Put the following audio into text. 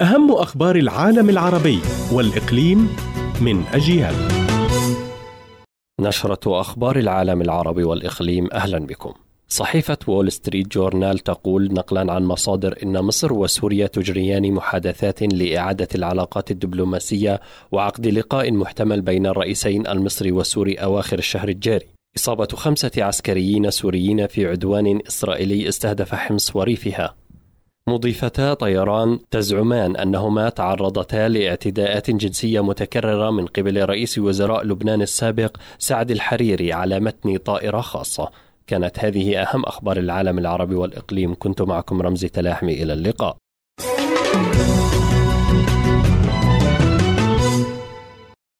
أهم أخبار العالم العربي والإقليم من أجيال. نشرة أخبار العالم العربي والإقليم، أهلا بكم. صحيفة وول ستريت جورنال تقول نقلا عن مصادر إن مصر وسوريا تجريان محادثات لإعادة العلاقات الدبلوماسية وعقد لقاء محتمل بين الرئيسين المصري والسوري أواخر الشهر الجاري. إصابة 5 عسكريين سوريين في عدوان إسرائيلي استهدف حمص وريفها. مضيفتا طيران تزعمان أنهما تعرضتا لاعتداءات جنسية متكررة من قبل رئيس وزراء لبنان السابق سعد الحريري على متن طائرة خاصة. كانت هذه أهم أخبار العالم العربي والإقليم. كنت معكم رمزي تلاحمي، إلى اللقاء.